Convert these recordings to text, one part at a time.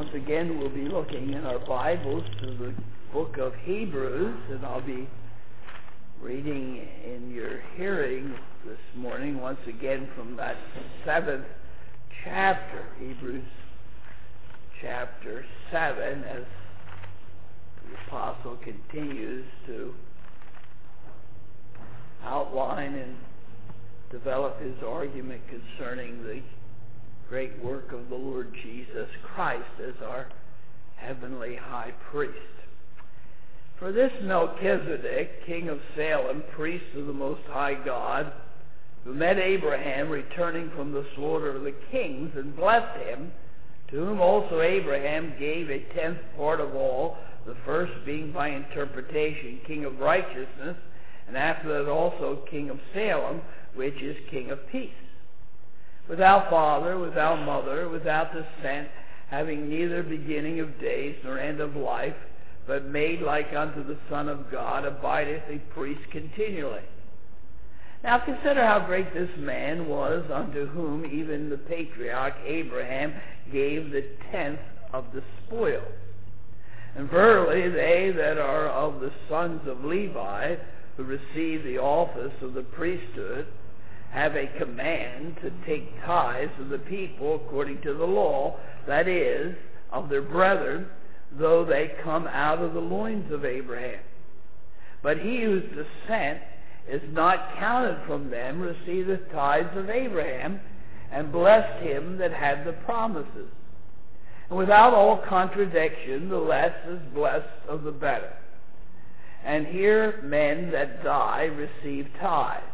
Once again, we'll be looking in our Bibles to the book of Hebrews, and I'll be reading in your hearing this morning once again from that 7th chapter, Hebrews chapter 7, as the apostle continues to outline and develop his argument concerning the great work of the Lord Jesus Christ as our heavenly high priest. For this Melchizedek, king of Salem, priest of the Most High God, who met Abraham returning from the slaughter of the kings and blessed him, to whom also Abraham gave a 10th part of all, the first being by interpretation king of righteousness, and after that also king of Salem, which is king of peace. Without father, without mother, without descent, having neither beginning of days nor end of life, but made like unto the Son of God, abideth a priest continually. Now consider how great this man was, unto whom even the patriarch Abraham gave the 10th of the spoil. And verily they that are of the sons of Levi, who receive the office of the priesthood, have a command to take tithes of the people according to the law, that is, of their brethren, though they come out of the loins of Abraham. But he whose descent is not counted from them receiveth tithes of Abraham, and blessed him that had the promises. And without all contradiction, the less is blessed of the better. And here men that die receive tithes.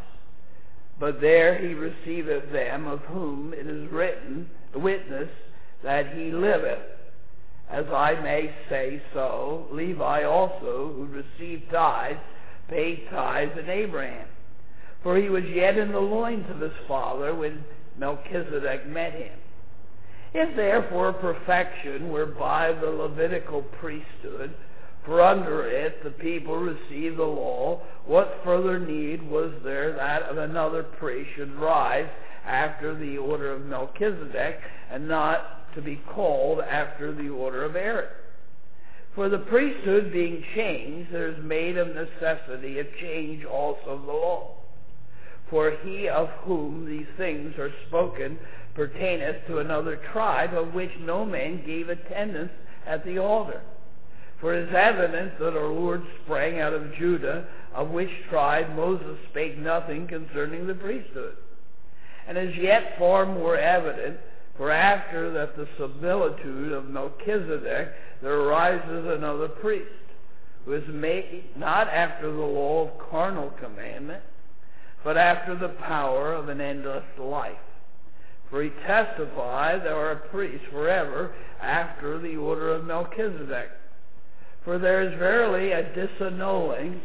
But there he receiveth them of whom it is written, witness that he liveth. As I may say so, Levi also, who received tithes, paid tithes in Abraham. For he was yet in the loins of his father when Melchizedek met him. If therefore perfection were by the Levitical priesthood, for under it the people received the law, what further need was there that of another priest should rise after the order of Melchizedek, and not to be called after the order of Aaron? For the priesthood being changed, there is made of necessity a change also of the law. For he of whom these things are spoken pertaineth to another tribe, of which no man gave attendance at the altar. For it is evident that our Lord sprang out of Judah, of which tribe Moses spake nothing concerning the priesthood. And as yet far more evident, for after that the similitude of Melchizedek there arises another priest, who is made not after the law of carnal commandment, but after the power of an endless life. For he testified, thou art a priest forever after the order of Melchizedek. For there is verily a disannulling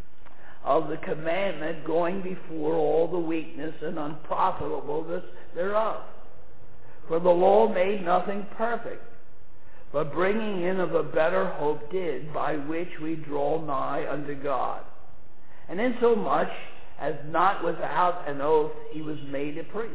of the commandment going before all the weakness and unprofitableness thereof. For the law made nothing perfect, but bringing in of a better hope did, by which we draw nigh unto God. And insomuch as not without an oath he was made a priest.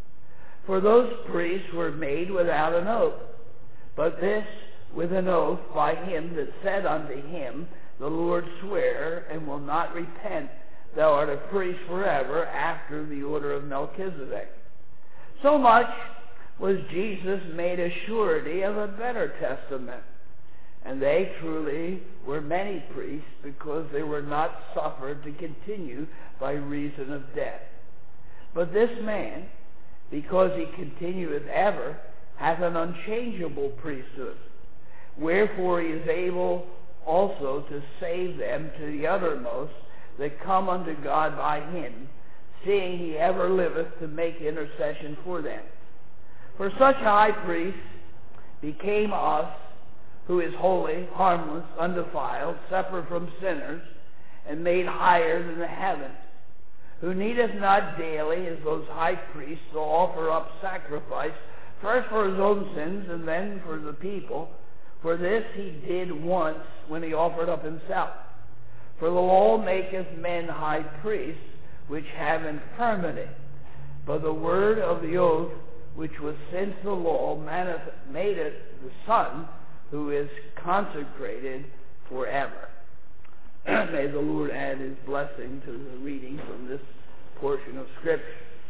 For those priests were made without an oath, but this with an oath by him that said unto him, the Lord sware, and will not repent, thou art a priest forever after the order of Melchizedek. So much was Jesus made a surety of a better testament. And they truly were many priests, because they were not suffered to continue by reason of death. But this man, because he continueth ever, hath an unchangeable priesthood. Wherefore he is able also to save them to the uttermost that come unto God by him, seeing he ever liveth to make intercession for them. For such a high priest became us, who is holy, harmless, undefiled, separate from sinners, and made higher than the heavens, who needeth not daily, as those high priests, to offer up sacrifice, first for his own sins and then for the people. For this he did once when he offered up himself. For the law maketh men high priests, which have infirmity. But the word of the oath, which was since the law made it the Son, who is consecrated forever. May the Lord add his blessing to the reading from this portion of Scripture.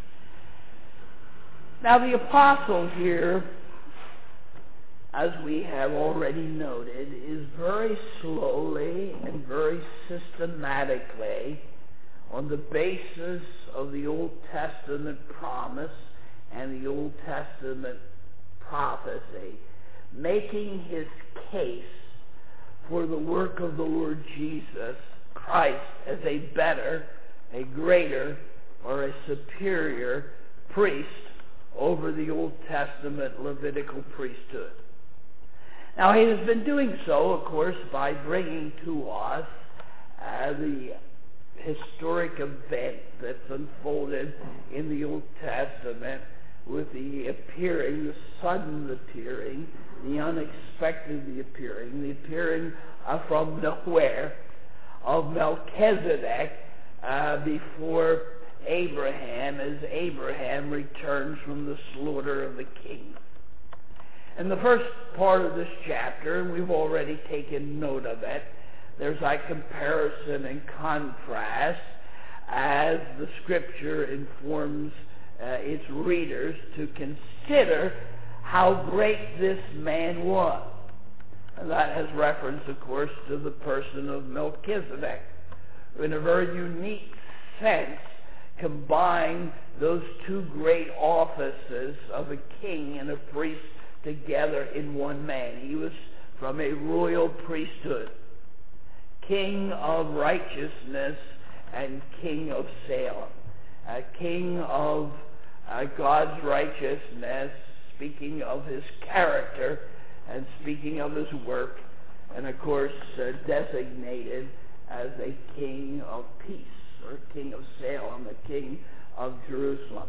Now the apostle here, as we have already noted, is very slowly and very systematically, on the basis of the Old Testament promise and the Old Testament prophecy, making his case for the work of the Lord Jesus Christ as a better, a greater, or a superior priest over the Old Testament Levitical priesthood. Now, he has been doing so, of course, by bringing to us the historic event that's unfolded in the Old Testament with the appearing, the sudden appearing, the unexpected appearing, the appearing from nowhere of Melchizedek before Abraham, as Abraham returns from the slaughter of the king. In the first part of this chapter, and we've already taken note of it, there's a comparison and contrast as the Scripture informs its readers to consider how great this man was. And that has reference, of course, to the person of Melchizedek, who in a very unique sense combined those two great offices of a king and a priest together in one man. He was from a royal priesthood, king of righteousness and king of Salem, a king of God's righteousness, speaking of his character and speaking of his work, and of course designated as a king of peace, or king of Salem, a king of Jerusalem.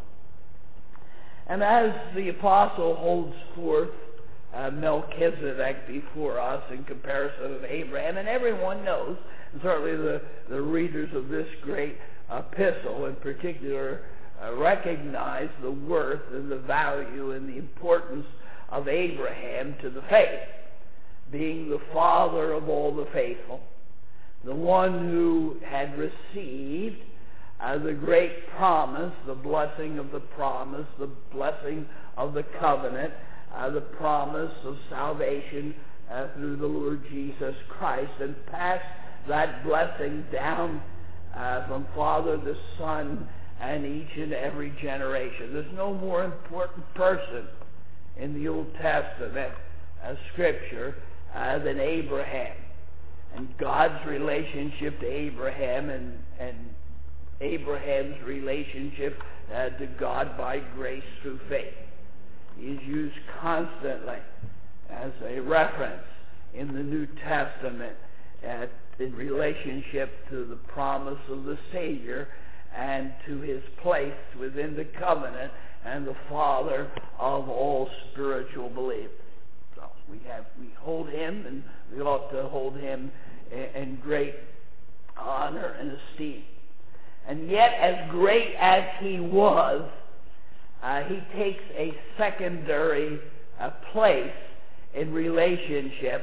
And as the apostle holds forth Melchizedek before us in comparison of Abraham, and everyone knows, and certainly the readers of this great epistle in particular recognize the worth and the value and the importance of Abraham to the faith, being the father of all the faithful, the one who had received the great promise, the blessing of the promise, the blessing of the covenant, the promise of salvation through the Lord Jesus Christ, and passed that blessing down from father to son and each and every generation. There's no more important person in the Old Testament Scripture than Abraham, and God's relationship to Abraham and Abraham's relationship to God by grace through faith. He is used constantly as a reference in the New Testament in relationship to the promise of the Savior and to his place within the covenant and the Father of all spiritual believers. So we hold him, and we ought to hold him in great honor and esteem. And yet, as great as he was, he takes a secondary place in relationship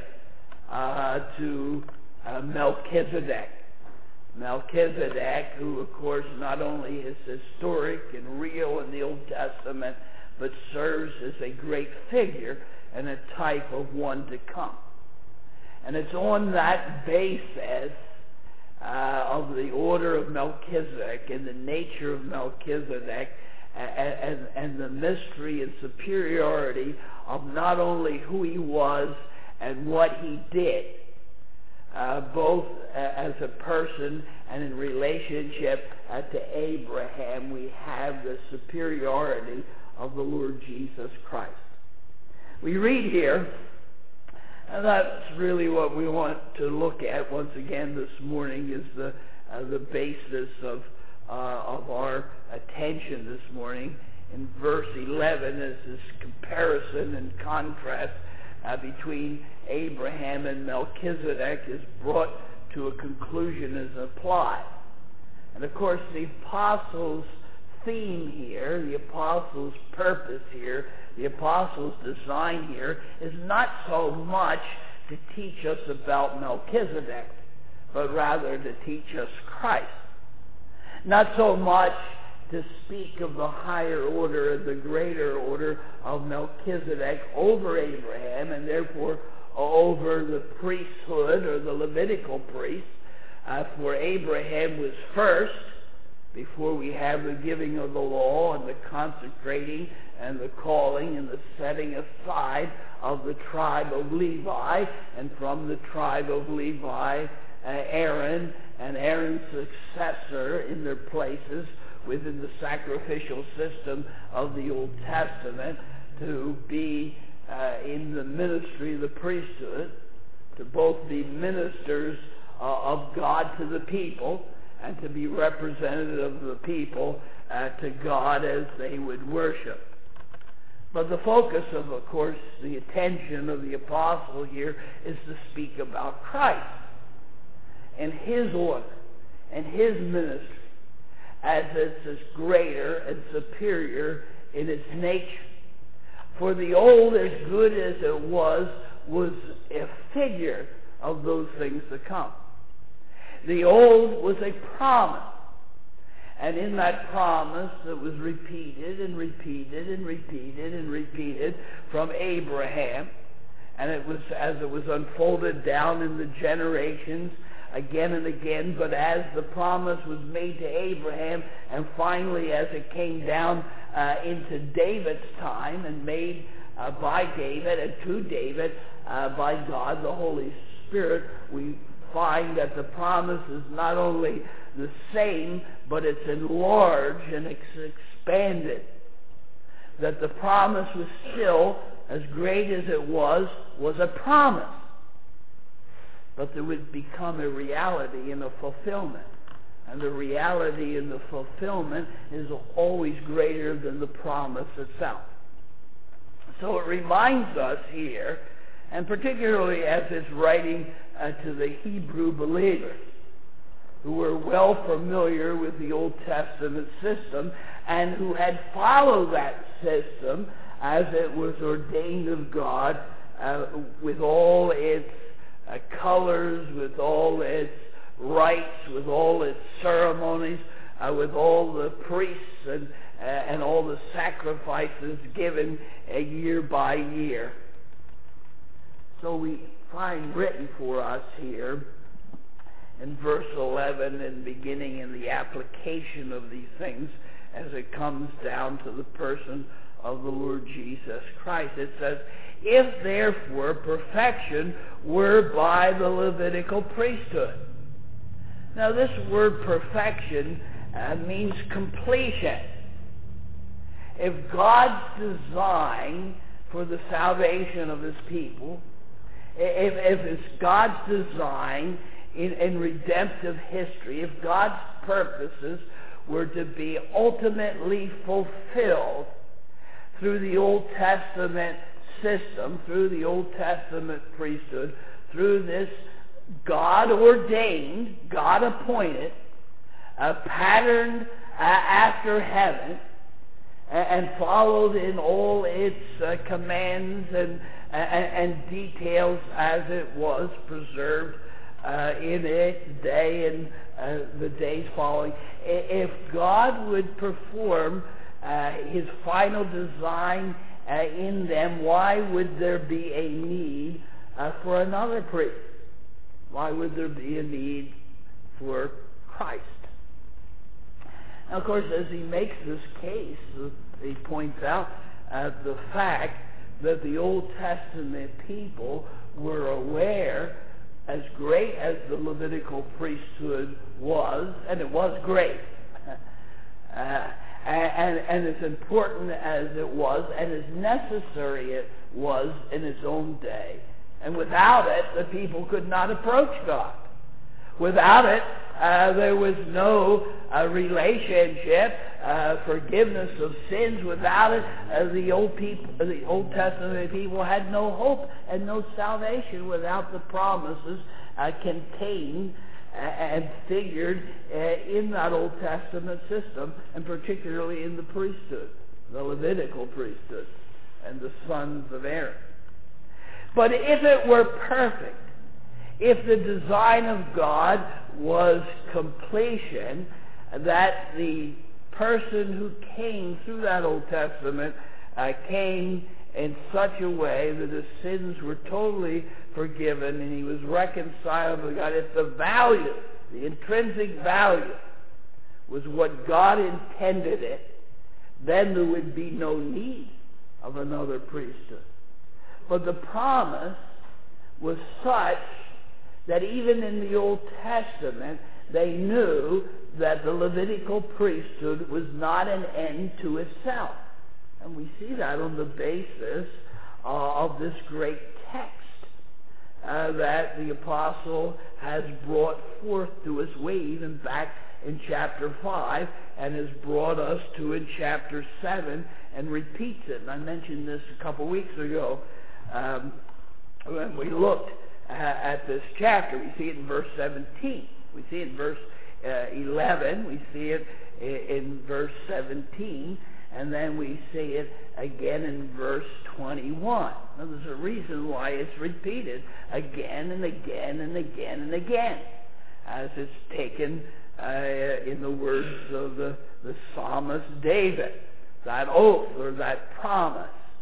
to Melchizedek. Melchizedek, who of course not only is historic and real in the Old Testament, but serves as a great figure and a type of one to come. And it's on that basis of the order of Melchizedek and the nature of Melchizedek and the mystery and superiority of not only who he was and what he did, both as a person and in relationship to Abraham, we have the superiority of the Lord Jesus Christ. We read here, and that's really what we want to look at once again this morning, is the basis of our attention this morning. In verse 11, is this comparison and contrast between Abraham and Melchizedek is brought to a conclusion, is applied. And of course, the apostle's theme here, the apostles' purpose here, the apostles' design here, is not so much to teach us about Melchizedek, but rather to teach us Christ. Not so much to speak of the higher order, the greater order of Melchizedek over Abraham, and therefore over the priesthood or the Levitical priests, for Abraham was first, before we have the giving of the law and the consecrating and the calling and the setting aside of the tribe of Levi, and from the tribe of Levi, Aaron and Aaron's successor in their places within the sacrificial system of the Old Testament to be in the ministry of the priesthood, to both be ministers of God to the people and to be representative of the people to God as they would worship. But the focus of course, the attention of the apostle here is to speak about Christ and his order and his ministry as it's greater and superior in its nature. For the old, as good as it was a figure of those things to come. The old was a promise. And in that promise that was repeated and repeated and repeated and repeated from Abraham, and it was as it was unfolded down in the generations again and again, but as the promise was made to Abraham, and finally as it came down into David's time and made by David and to David by God, the Holy Spirit, we find that the promise is not only the same, but it's enlarged and it's expanded. That the promise was still, as great as it was a promise. But there would become a reality and a fulfillment. And the reality and the fulfillment is always greater than the promise itself. So it reminds us here, and particularly as it's writing to the Hebrew believers, who were well familiar with the Old Testament system and who had followed that system as it was ordained of God, with all its colors, with all its rites, with all its ceremonies, with all the priests and all the sacrifices given year by year. So we find written for us here in verse 11 and beginning in the application of these things as it comes down to the person of the Lord Jesus Christ. It says, if therefore perfection were by the Levitical priesthood. Now this word perfection means completion. If God's design for the salvation of his people, if it's God's design in redemptive history, if God's purposes were to be ultimately fulfilled through the Old Testament system, through the Old Testament priesthood, through this God-ordained, God-appointed, patterned after heaven, and followed in all its commands and details as it was preserved in its day and the days following. If God would perform his final design in them, why would there be a need for another priest? Why would there be a need for Christ? Now, of course, as he makes this case, he points out the fact that the Old Testament people were aware, as great as the Levitical priesthood was, and it was great, and as important as it was, and as necessary it was in its own day. And without it, the people could not approach God. Without it, There was no relationship, forgiveness of sins. Without it, the Old Testament people had no hope and no salvation without the promises contained and figured in that Old Testament system, and particularly in the priesthood, the Levitical priesthood, and the sons of Aaron. But if it were perfect, if the design of God was completion, that the person who came through that Old Testament came in such a way that his sins were totally forgiven and he was reconciled with God, if the value, the intrinsic value, was what God intended it, then there would be no need of another priesthood. But the promise was such that even in the Old Testament, they knew that the Levitical priesthood was not an end to itself. And we see that on the basis of this great text that the apostle has brought forth to us way even back in chapter 5 and has brought us to in chapter 7 and repeats it. And I mentioned this a couple weeks ago when we looked at this chapter. We see it in verse 17. We see it in verse 11. We see it in verse 17. And then we see it again in verse 21. Now, there's a reason why it's repeated again and again and again and again, as it's taken in the words of the psalmist David. That oath, or that promise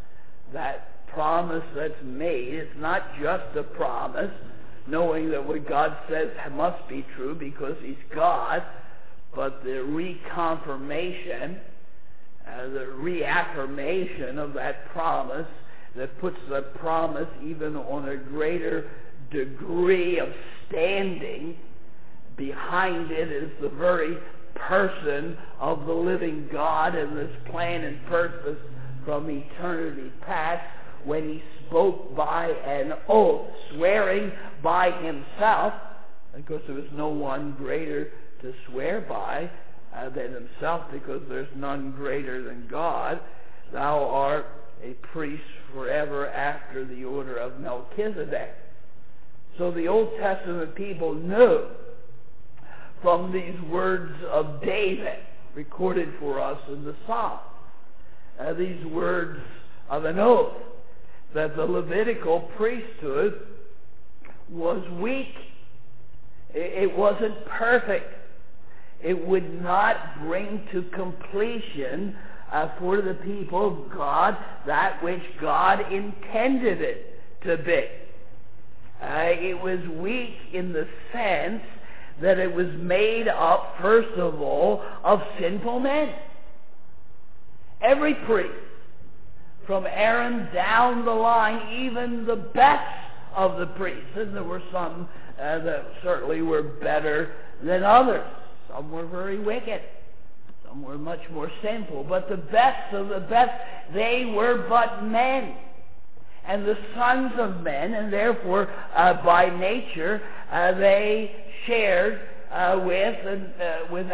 that's made. It's not just a promise, knowing that what God says must be true because He's God, but the reconfirmation, the reaffirmation of that promise that puts the promise even on a greater degree of standing. Behind it is the very person of the living God and this plan and purpose from eternity past, when He spoke by an oath, swearing by Himself, because there was no one greater to swear by than Himself, because there's none greater than God. Thou art a priest forever after the order of Melchizedek. So the Old Testament people knew from these words of David, recorded for us in the Psalm, these words of an oath, that the Levitical priesthood was weak. It wasn't perfect. It would not bring to completion for the people of God that which God intended it to be. It was weak in the sense that it was made up, first of all, of sinful men. Every priest, from Aaron down the line, even the best of the priests, and there were some that certainly were better than others. Some were very wicked. Some were much more sinful. But the best of the best, they were but men. And the sons of men, and therefore by nature, they shared with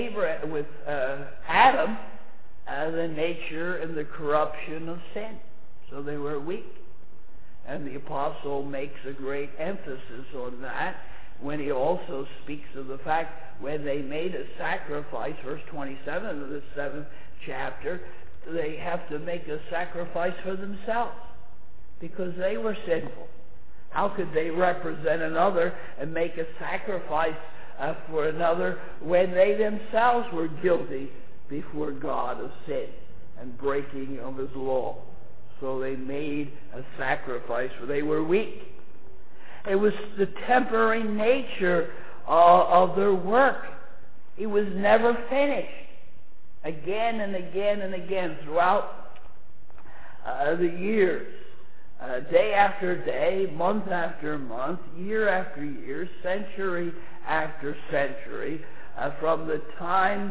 Adam the nature and the corruption of sin. So they were weak. And the apostle makes a great emphasis on that when he also speaks of the fact when they made a sacrifice, verse 27 of the 7th chapter, they have to make a sacrifice for themselves because they were sinful. How could they represent another and make a sacrifice for another when they themselves were guilty before God of sin and breaking of His law? So they made a sacrifice, for they were weak. It was the temporary nature of their work. It was never finished. Again and again and again throughout the years, day after day, month after month, year after year, century after century, from the time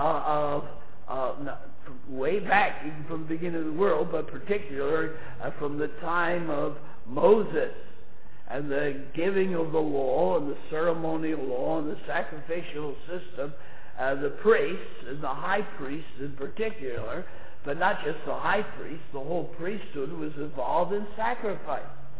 way back, even from the beginning of the world, but particularly from the time of Moses, and the giving of the law and the ceremonial law and the sacrificial system, the priests and the high priest in particular, but not just the high priest, the whole priesthood was involved in sacrifice.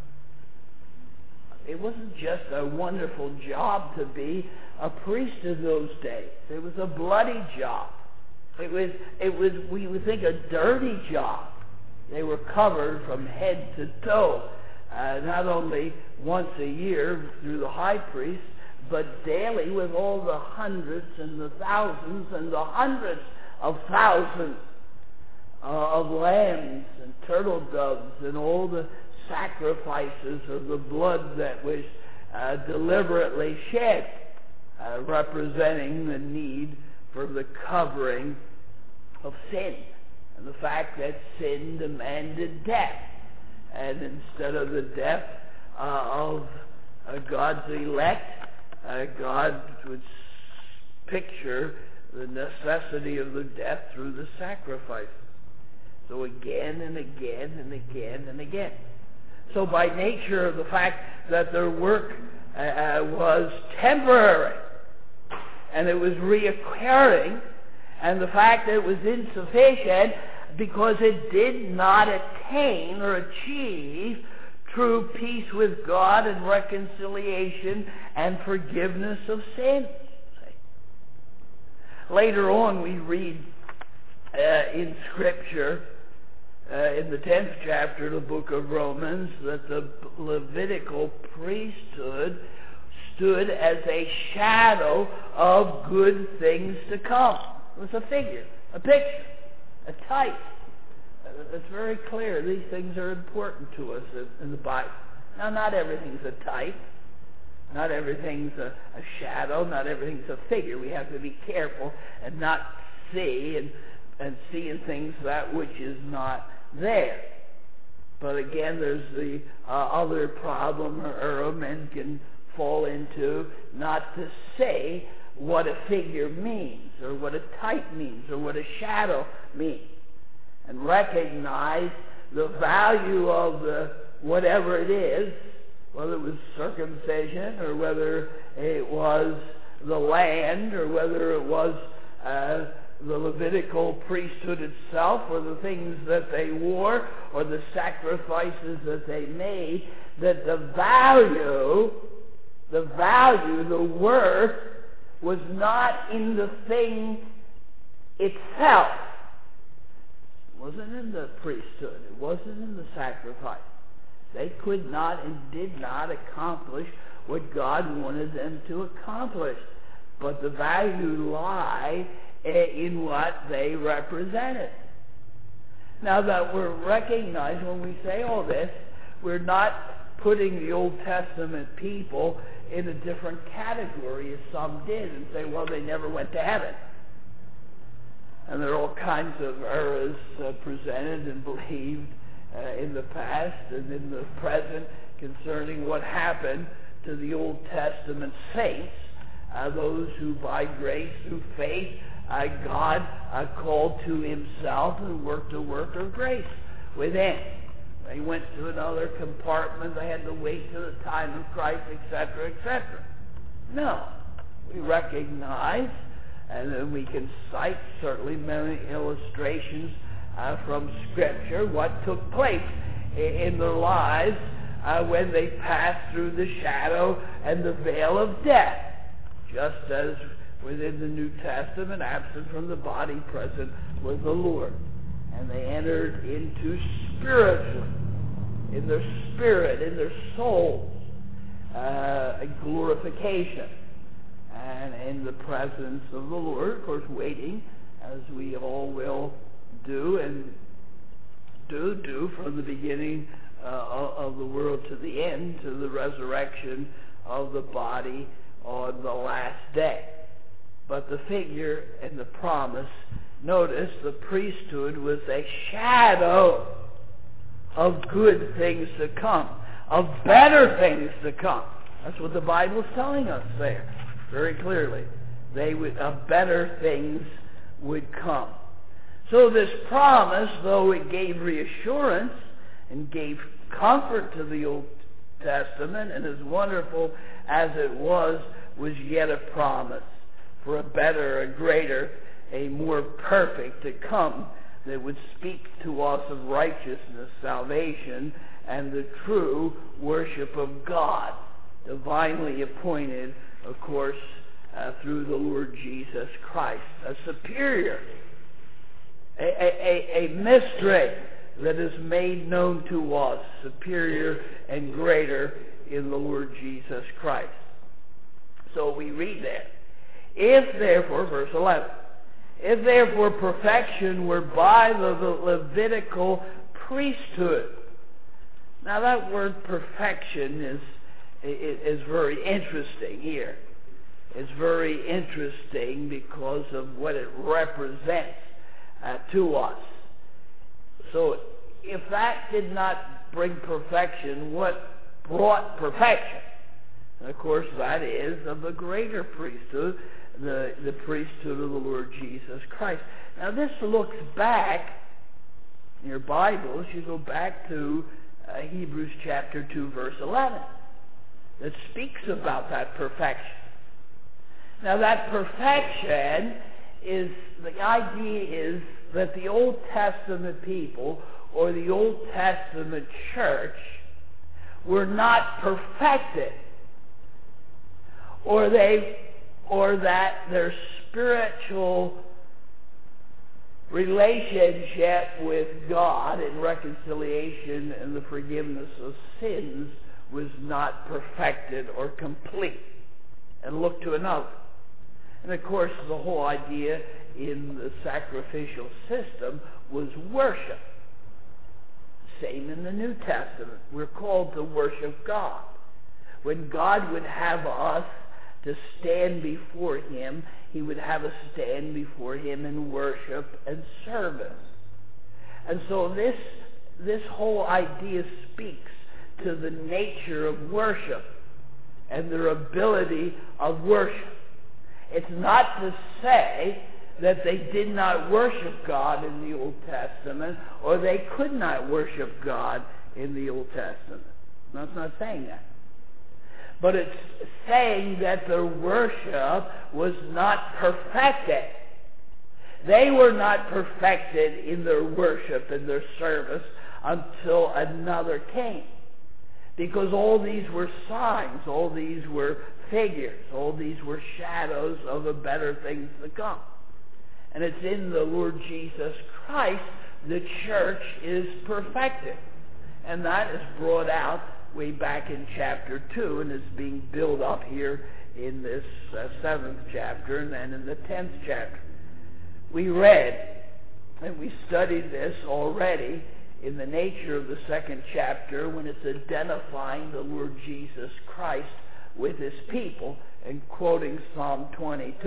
It wasn't just a wonderful job to be a priest in those days. It was a bloody job. It was we would think, a dirty job. They were covered from head to toe, not only once a year through the high priest, but daily with all the hundreds and the thousands and the hundreds of thousands of lambs and turtle doves and all the sacrifices of the blood that was deliberately shed, representing the need for the covering of sin and the fact that sin demanded death. And instead of the death of God's elect, God would picture the necessity of the death through the sacrifice. So again and again and again and again. So by nature of the fact that their work was temporary and it was reoccurring, and the fact that it was insufficient because it did not attain or achieve true peace with God and reconciliation and forgiveness of sin. Later on we read in Scripture, in the 10th chapter of the book of Romans, that the Levitical priesthood stood as a shadow of good things to come. It was a figure, a picture, a type. It's very clear. These things are important to us in the Bible. Now, not everything's a type. Not everything's a shadow. Not everything's a figure. We have to be careful and not see and see in things that which is not there. But again, there's the other problem or error men can fall into, not to say what a figure means or what a type means or what a shadow means, and recognize the value of the whatever it is, whether it was circumcision or whether it was the land or whether it was the Levitical priesthood itself or the things that they wore or the sacrifices that they made, that the value, the worth was not in the thing itself. It wasn't in the priesthood. It wasn't in the sacrifice. They could not and did not accomplish what God wanted them to accomplish. But the value lied in what they represented. Now that we're recognized when we say all this, we're not putting the Old Testament people in a different category as some did and say, well, they never went to heaven. And there are all kinds of errors presented and believed in the past and in the present concerning what happened to the Old Testament saints, those who by grace through faith God called to himself and worked a work of grace within. They went to another compartment. They had to wait till the time of Christ, etc., etc. No. We recognize, and then we can cite certainly many illustrations from Scripture, what took place in their lives when they passed through the shadow and the veil of death. Just as within the New Testament, absent from the body, present with the Lord. And they entered into spiritually, in their spirit, in their souls, a glorification. And in the presence of the Lord, of course, waiting, as we all will do and do from the beginning of the world to the end, to the resurrection of the body on the last day. But the figure and the promise, notice the priesthood was a shadow of good things to come, of better things to come. That's what the Bible's telling us there, very clearly. Better things would come. So this promise, though it gave reassurance and gave comfort to the Old Testament, and as wonderful as it was yet a promise for a better, a greater, a more perfect to come that would speak to us of righteousness, salvation, and the true worship of God, divinely appointed, of course, through the Lord Jesus Christ. A superior, a mystery that is made known to us, superior and greater in the Lord Jesus Christ. So we read that. If therefore, verse 11, if therefore perfection were by the Levitical priesthood. Now that word perfection is very interesting here. It's very interesting because of what it represents to us. So if that did not bring perfection, what brought perfection? And of course, that is of the greater priesthood, the priesthood of the Lord Jesus Christ. Now this looks back, in your Bibles, you go back to Hebrews chapter 2, verse 11, that speaks about that perfection. Now that perfection is, the idea is that the Old Testament people or the Old Testament church were not perfected, or that their spiritual relationship with God in reconciliation and the forgiveness of sins was not perfected or complete, and look to another. And of course, the whole idea in the sacrificial system was worship. Same in the New Testament. We're called to worship God. When God would have us to stand before Him, He would have us stand before Him in worship and service. And so this whole idea speaks to the nature of worship and their ability of worship. It's not to say that they did not worship God in the Old Testament, or they could not worship God in the Old Testament. No, it's not saying that. But it's saying that their worship was not perfected. They were not perfected in their worship and their service until another came. Because all these were signs, all these were figures, all these were shadows of the better things to come. And it's in the Lord Jesus Christ the church is perfected. And that is brought out way back in chapter 2 and is being built up here in this 7th chapter and then in the 10th chapter. We read and we studied this already in the nature of the 2nd chapter when it's identifying the Lord Jesus Christ with His people and quoting Psalm 22.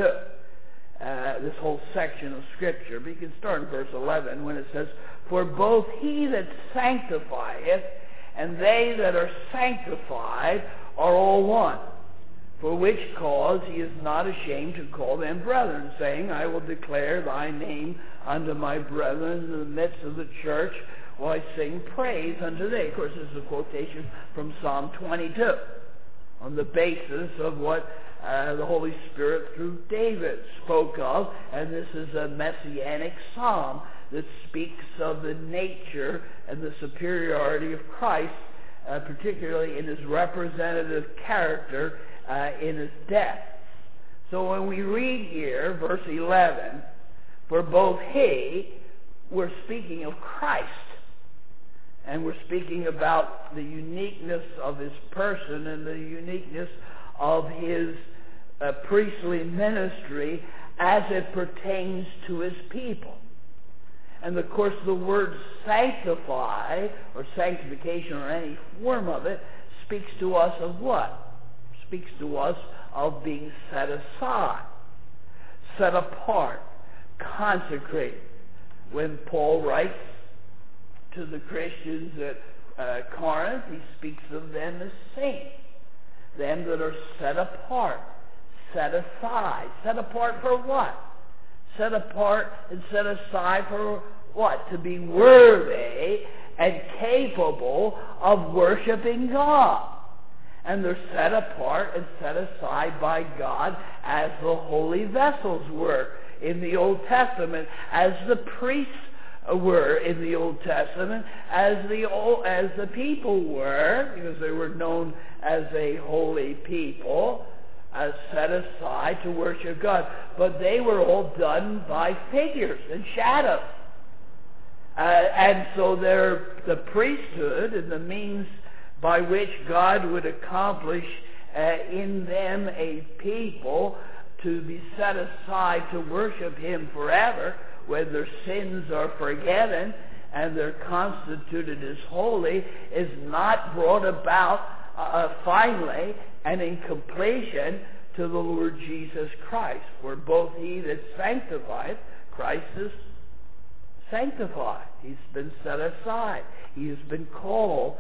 This whole section of Scripture. But you can start in verse 11 when it says, "For both He that sanctifieth and they that are sanctified are all one. For which cause He is not ashamed to call them brethren, saying, I will declare Thy name unto my brethren in the midst of the church, while I sing praise unto Thee." Of course, this is a quotation from Psalm 22 on the basis of what the Holy Spirit through David spoke of, and this is a messianic psalm that speaks of the nature and the superiority of Christ, particularly in His representative character in His death. So when we read here, verse 11, "For both He," we're speaking of Christ, and we're speaking about the uniqueness of His person and the uniqueness of His priestly ministry as it pertains to His people. And of course the word sanctify or sanctification or any form of it speaks to us of what? Speaks to us of being set aside, set apart, consecrated. When Paul writes to the Christians at Corinth, he speaks of them as saints, them that are set apart, set aside. Set apart for what? Set apart and set aside for what? To be worthy and capable of worshiping God. And they're set apart and set aside by God as the holy vessels were in the Old Testament, as the priests were in the Old Testament, as the people were, because they were known as a holy people, as set aside to worship God. But they were all done by figures and shadows. And so the priesthood and the means by which God would accomplish in them a people to be set aside to worship Him forever, when their sins are forgiven and they're constituted as holy, is not brought about finally and in completion to the Lord Jesus Christ. For both He that sanctified, Christ is sanctified. He's been set aside. He has been called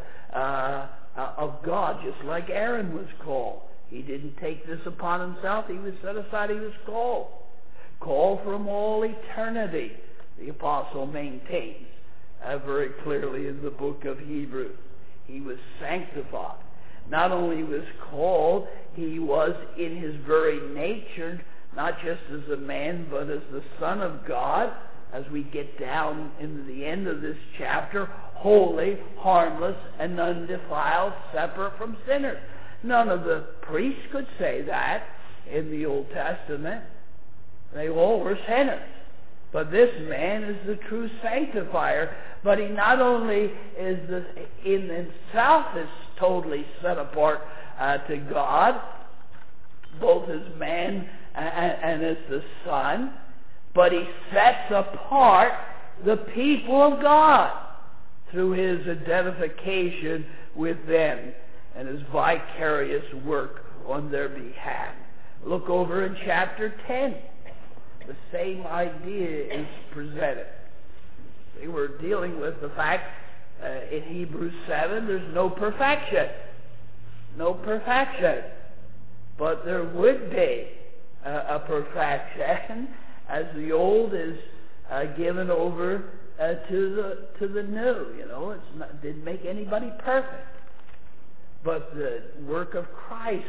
of God, just like Aaron was called. He didn't take this upon himself. He was set aside. He was called. Called from all eternity, the apostle maintains very clearly in the book of Hebrews. He was sanctified. Not only was called, he was in his very nature, not just as a man, but as the Son of God, as we get down into the end of this chapter, holy, harmless, and undefiled, separate from sinners. None of the priests could say that in the Old Testament. They all were sinners. But this man is the true sanctifier. But he not only is in himself is totally set apart to God, both as man and as the Son, but he sets apart the people of God through his identification with them and his vicarious work on their behalf. Look over in chapter 10. The same idea is presented. They were dealing with the fact in Hebrews 7 there's no perfection. No perfection. But there would be a perfection as the old is given over to the new. You know, it didn't make anybody perfect. But the work of Christ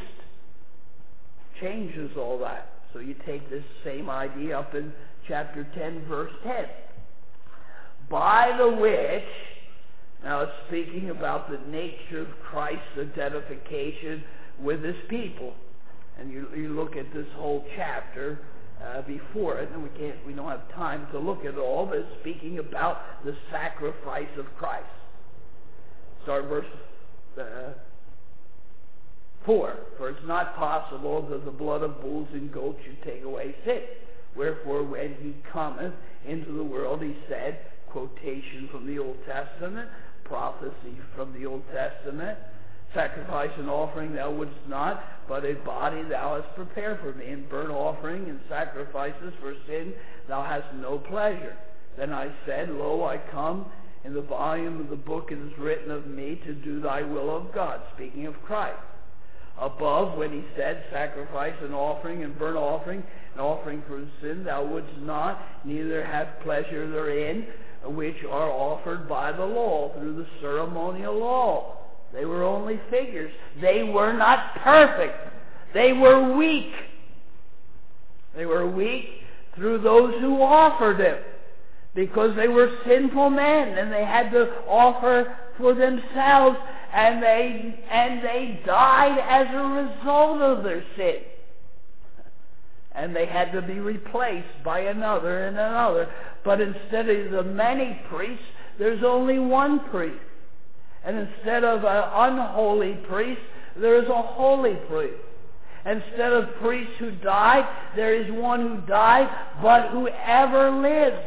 changes all that. So you take this same idea up in chapter 10, verse 10. By the which, now it's speaking about the nature of Christ's identification with his people. And you look at this whole chapter before it, and we don't have time to look at it all, but it's speaking about the sacrifice of Christ. Start verse 4. For it's not possible that the blood of bulls and goats should take away sin. Wherefore, when he cometh into the world, he said, quotation from the Old Testament, prophecy from the Old Testament, sacrifice and offering thou wouldst not, but a body thou hast prepared for me, and burnt offering and sacrifices for sin thou hast no pleasure. Then I said, Lo, I come, in the volume of the book it is written of me to do thy will, of God, speaking of Christ. Above, when he said, sacrifice and offering and burnt offering and offering for sin thou wouldst not, neither have pleasure therein, which are offered by the law, through the ceremonial law. They were only figures. They were not perfect. They were weak. They were weak through those who offered them, because they were sinful men and they had to offer for themselves, and they died as a result of their sin. And they had to be replaced by another and another. But instead of the many priests, there's only one priest. And instead of an unholy priest, there is a holy priest. Instead of priests who died, there is one who died, but who ever lives.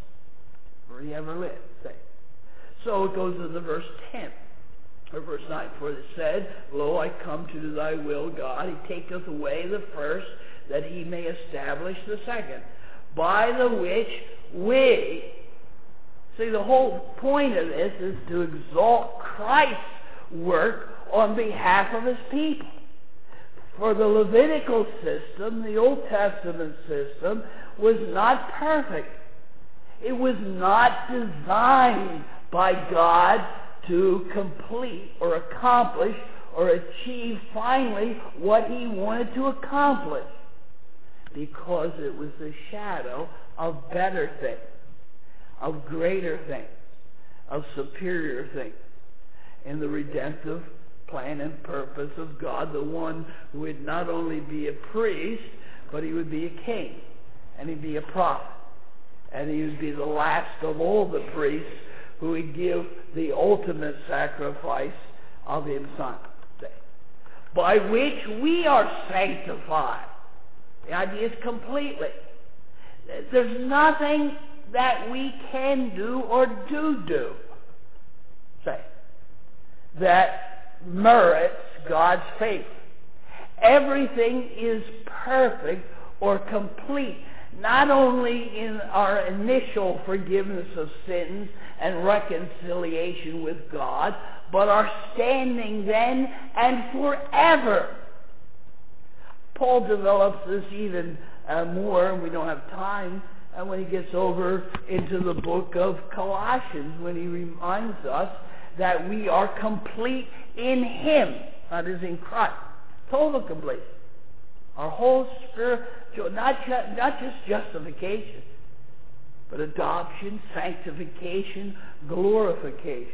Or he ever lived, say. So it goes into verse 10. Or verse 9, for it said, Lo, I come to do thy will, God. He taketh away the first, that he may establish the second. By the which we... See, the whole point of this is to exalt Christ's work on behalf of his people. For the Levitical system, the Old Testament system, was not perfect. It was not designed by God to complete or accomplish or achieve finally what he wanted to accomplish, because it was the shadow of better things, of greater things, of superior things in the redemptive plan and purpose of God, the one who would not only be a priest, but he would be a king, and he'd be a prophet, and he would be the last of all the priests who would give the ultimate sacrifice of himself, by which we are sanctified. The idea is completely. There's nothing that we can do or do, say, that merits God's favor. Everything is perfect or complete, not only in our initial forgiveness of sins and reconciliation with God, but our standing then and forever. Paul develops this even more, and we don't have time, when he gets over into the book of Colossians, when he reminds us that we are complete in him, that is in Christ. Total completion. Our whole spiritual, not just justification, but adoption, sanctification, glorification.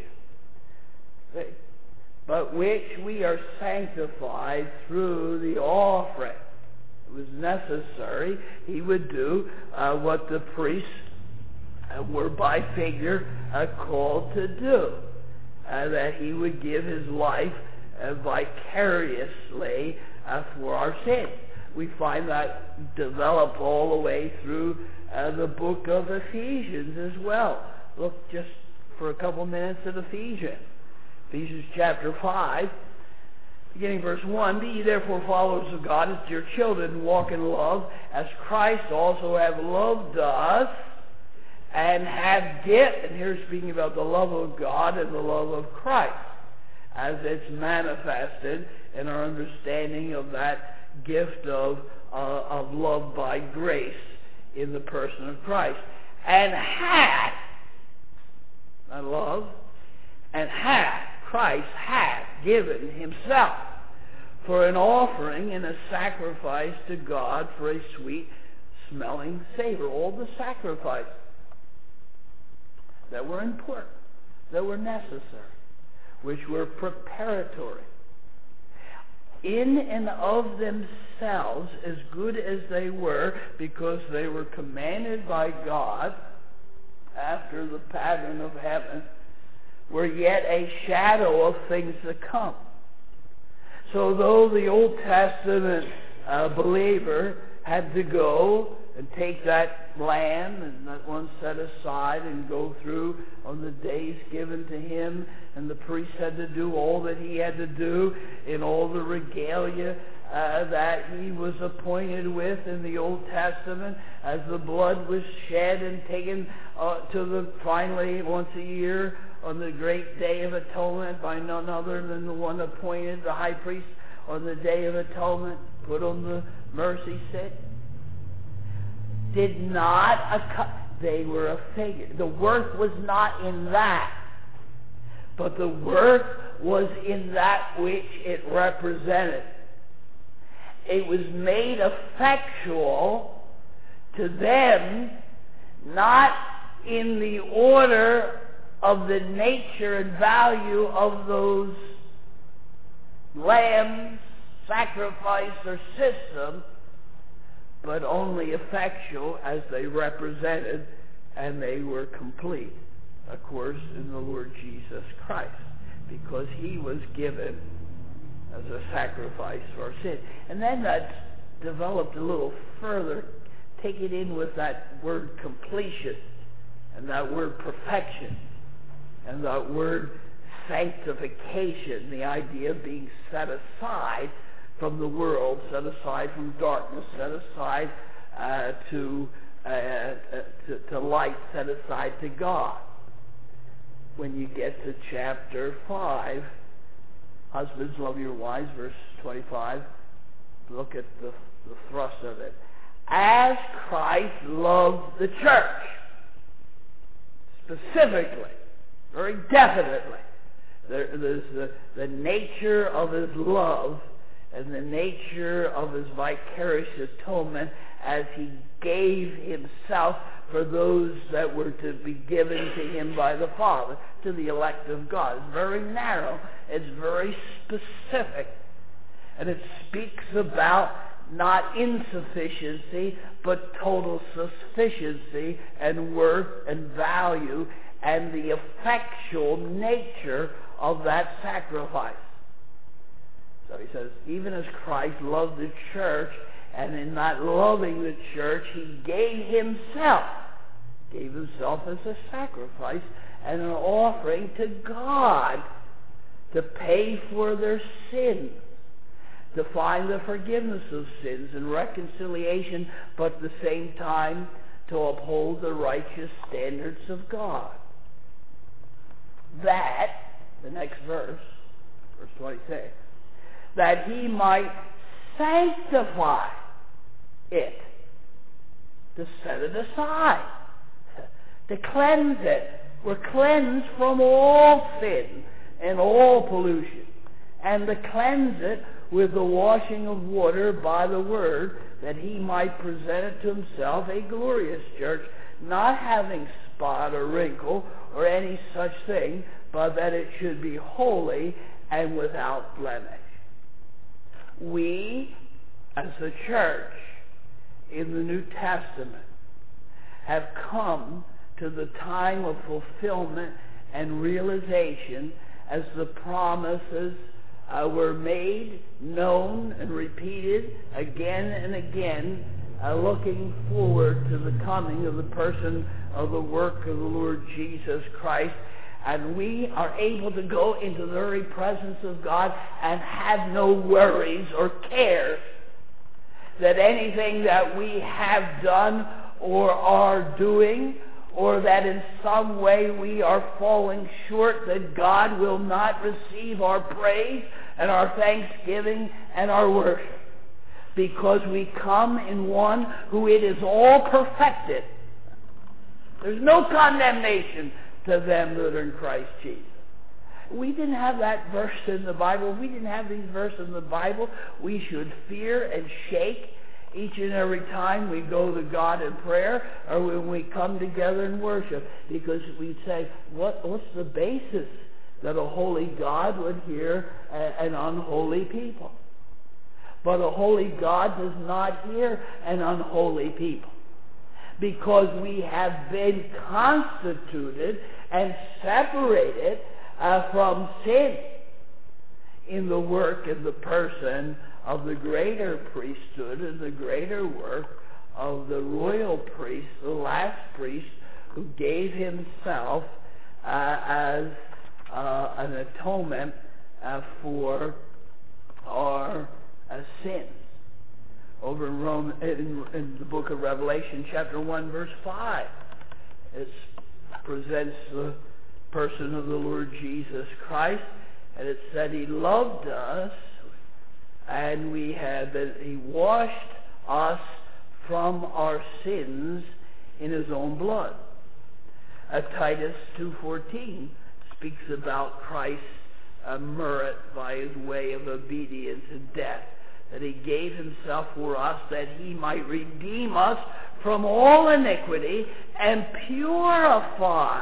But which we are sanctified through the offering. It was necessary he would do what the priests were by figure called to do, that he would give his life vicariously for our sins. We find that developed all the way through the book of Ephesians as well. Look just for a couple minutes at Ephesians. Ephesians chapter 5, beginning verse 1, Be ye therefore followers of God as dear children, walk in love, as Christ also hath loved us, and hath given, and here speaking about the love of God and the love of Christ, as it's manifested in our understanding of that gift of love by grace in the person of Christ. And hath, not love, and hath, Christ hath given himself for an offering and a sacrifice to God for a sweet-smelling savor. All the sacrifices that were important, that were necessary, which were preparatory, in and of themselves, as good as they were, because they were commanded by God after the pattern of heaven, were yet a shadow of things to come. So though the Old Testament believer had to go and take that lamb and that one set aside and go through on the days given to him, and the priest had to do all that he had to do in all the regalia that he was appointed with in the Old Testament, as the blood was shed and taken finally once a year on the great day of atonement by none other than the one appointed, the high priest, on the day of atonement, put on the mercy seat. They were a figure. The work was not in that, but the work was in that which it represented. It was made effectual to them, not in the order of the nature and value of those lambs, sacrifice, or system, but only effectual as they represented, and they were complete, of course, in the Lord Jesus Christ, because he was given as a sacrifice for our sin. And then that's developed a little further. Take it in with that word completion, and that word perfection, and that word sanctification, the idea of being set aside from the world, set aside from darkness, set aside to light, set aside to God. When you get to chapter 5, husbands, love your wives, verse 25, look at the thrust of it. As Christ loved the church, specifically, very definitely, There's the nature of his love and the nature of his vicarious atonement as he gave himself for those that were to be given to him by the Father, to the elect of God. It's very narrow. It's very specific. And it speaks about not insufficiency, but total sufficiency and worth and value and the effectual nature of that sacrifice. So he says, even as Christ loved the church, and in not loving the church, he gave himself as a sacrifice and an offering to God to pay for their sins, to find the forgiveness of sins and reconciliation, but at the same time to uphold the righteous standards of God. That, the next verse 26, that he might sanctify it, to set it aside, to cleanse it. We're cleansed from all sin and all pollution, and to cleanse it with the washing of water by the word, that he might present it to himself a glorious church, not having spot or wrinkle or any such thing, but that it should be holy and without blemish. We, as the church in the New Testament, have come to the time of fulfillment and realization as the promises were made, known, and repeated again and again, looking forward to the coming of the person of the work of the Lord Jesus Christ. And we are able to go into the very presence of God and have no worries or cares that anything that we have done or are doing, or that in some way we are falling short, that God will not receive our praise and our thanksgiving and our worship, because we come in one who it is all perfected. There's no condemnation to them that are in Christ Jesus. We didn't have that verse in the Bible. We didn't have these verses in the Bible. We should fear and shake each and every time we go to God in prayer or when we come together in worship, because we say, what's the basis that a holy God would hear an unholy people? But a holy God does not hear an unholy people, because we have been constituted and separated from sin in the work and the person of the greater priesthood and the greater work of the royal priest, the last priest, who gave himself as an atonement for our sins. Over in the book of Revelation, chapter 1, verse 5, it presents the person of the Lord Jesus Christ, and it said he loved us, and he washed us from our sins in his own blood. Titus 2:14 speaks about Christ's merit by his way of obedience and death, that he gave himself for us, that he might redeem us from all iniquity and purify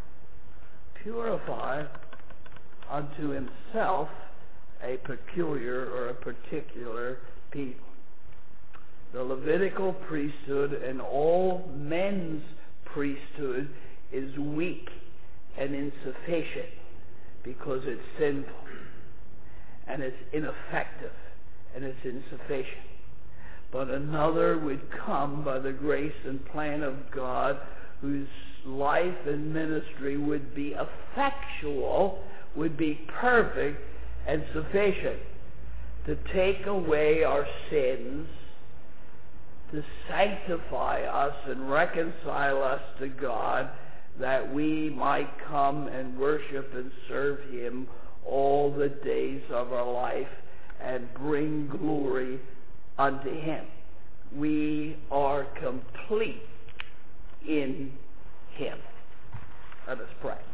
unto himself a peculiar or a particular people. The Levitical priesthood and all men's priesthood is weak and insufficient because it's sinful and it's ineffective and it's insufficient. But another would come by the grace and plan of God, whose life and ministry would be effectual, would be perfect and sufficient to take away our sins, to sanctify us and reconcile us to God, that we might come and worship and serve him all the days of our life and bring glory unto him. We are complete in him. Let us pray.